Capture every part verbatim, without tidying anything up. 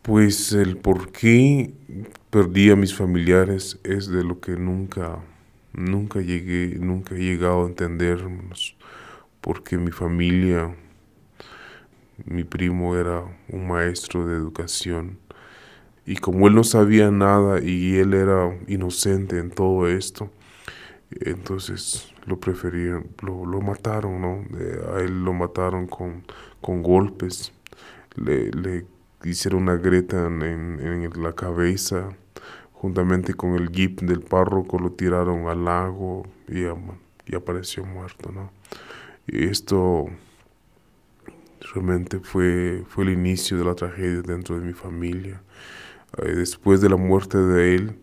Pues el por qué perdí a mis familiares es de lo que nunca, nunca llegué, nunca he llegado a entendernos, porque mi familia, mi primo era un maestro de educación y como él no sabía nada y él era inocente en todo esto, entonces lo preferían, lo, lo mataron, ¿no? Eh, a él lo mataron con, con golpes, le, le hicieron una grieta en, en- en la cabeza, juntamente con el jeep del párroco lo tiraron al lago y, am- y apareció muerto, ¿no? Y esto realmente fue, fue el inicio de la tragedia dentro de mi familia. Eh, después de la muerte de él,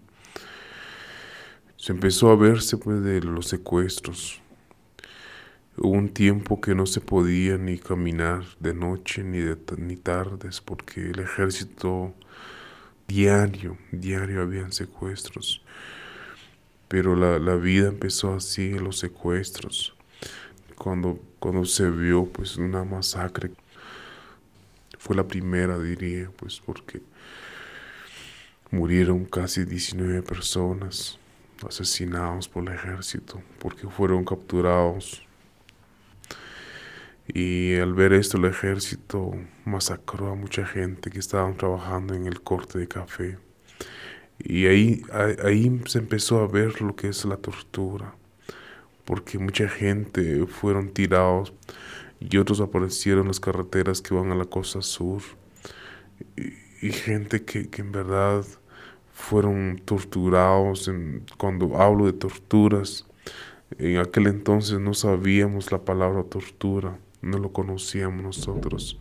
se empezó a verse pues de los secuestros. Hubo un tiempo que no se podía ni caminar de noche ni de ta- ni tardes porque el ejército diario, diario habían secuestros. Pero la, la vida empezó así, los secuestros. Cuando, cuando se vio pues una masacre, fue la primera diría, pues porque murieron casi diecinueve personas asesinados por el ejército, porque fueron capturados. Y al ver esto el ejército masacró a mucha gente que estaban trabajando en el corte de café. Y ahí, ahí, ahí se empezó a ver lo que es la tortura, porque mucha gente fueron tirados y otros aparecieron en las carreteras que van a la costa sur. Y, y gente que, que en verdad fueron torturados. En- cuando hablo de torturas, en aquel entonces no sabíamos la palabra tortura, no lo conocíamos nosotros.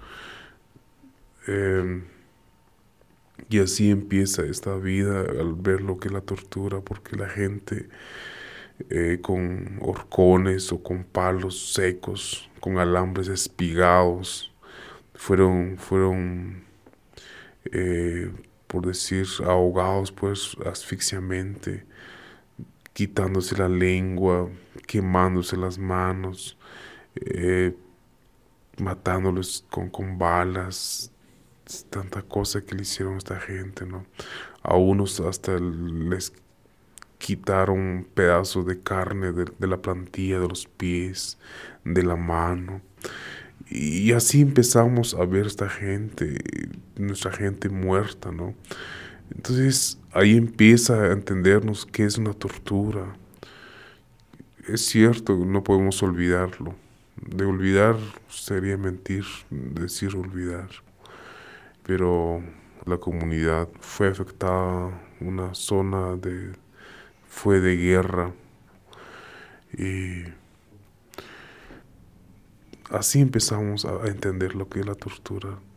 Eh, y así empieza esta vida al ver lo que es la tortura, porque la gente eh, con horcones o con palos secos, con alambres espigados, fueron, fueron eh, por decir, ahogados pues asfixiamente, quitándose la lengua, quemándose las manos, eh, matándolos con, con balas, tanta cosa que le hicieron a esta gente, ¿no? A unos hasta les quitaron pedazos de carne de, de la plantilla de los pies, de la mano. Y así empezamos a ver esta gente, nuestra gente muerta, ¿no? Entonces ahí empieza a entendernos qué es una tortura. Es cierto, no podemos olvidarlo. De olvidar sería mentir, decir olvidar. Pero la comunidad fue afectada, una zona de, fue de guerra y así empezamos a entender lo que es la tortura.